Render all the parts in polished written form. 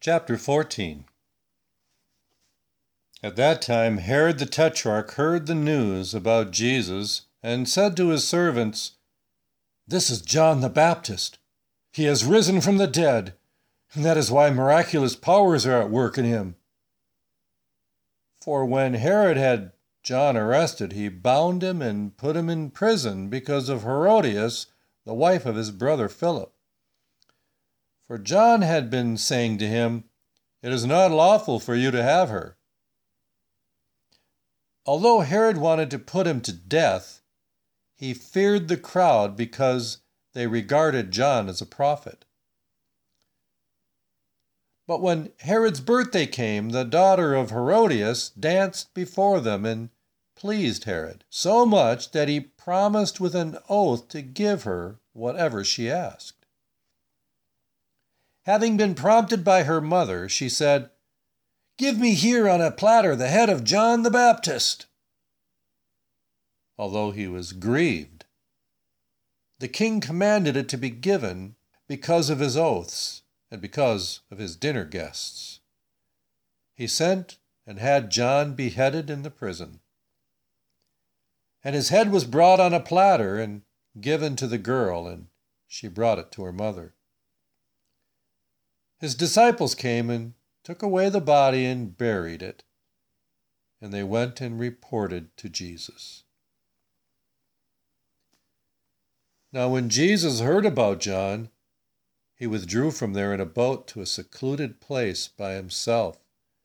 Chapter 14. At that time Herod the Tetrarch heard the news about Jesus and said to his servants, "This is John the Baptist. He has risen from the dead, and that is why miraculous powers are at work in him." For when Herod had John arrested, he bound him and put him in prison because of Herodias, the wife of his brother Philip. For John had been saying to him, "It is not lawful for you to have her." Although Herod wanted to put him to death, he feared the crowd because they regarded John as a prophet. But when Herod's birthday came, the daughter of Herodias danced before them and pleased Herod, so much that he promised with an oath to give her whatever she asked. Having been prompted by her mother, she said, "Give me here on a platter the head of John the Baptist." Although he was grieved, the king commanded it to be given because of his oaths and because of his dinner guests. He sent and had John beheaded in the prison. And his head was brought on a platter and given to the girl, and she brought it to her mother. His disciples came and took away the body and buried it, and they went and reported to Jesus. Now when Jesus heard about John, he withdrew from there in a boat to a secluded place by himself.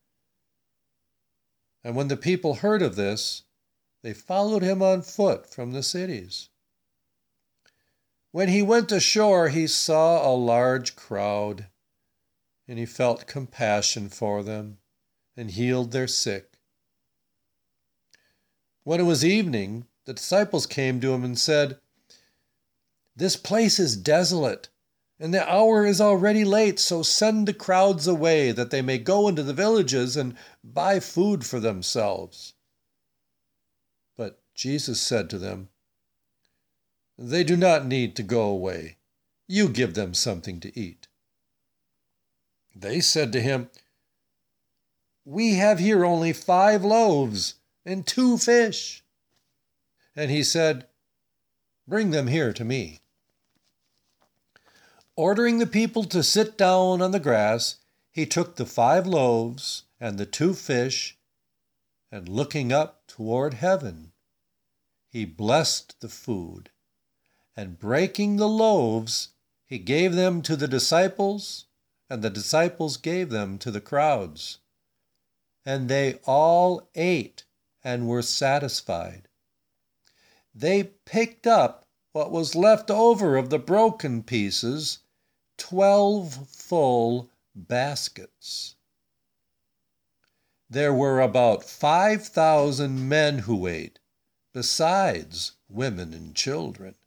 And when the people heard of this, they followed him on foot from the cities. When he went ashore, he saw a large crowd, and he felt compassion for them and healed their sick. When it was evening, the disciples came to him and said, "This place is desolate, and the hour is already late, so send the crowds away that they may go into the villages and buy food for themselves." But Jesus said to them, "They do not need to go away. You give them something to eat." They said to him, "We have here only 5 loaves and 2 fish." And he said, "Bring them here to me." Ordering the people to sit down on the grass, he took the 5 loaves and the 2 fish, and looking up toward heaven, he blessed the food, and breaking the loaves, he gave them to the disciples, and the disciples gave them to the crowds. And they all ate and were satisfied. They picked up what was left over of the broken pieces, 12 full baskets. There were about 5,000 men who ate, besides women and children.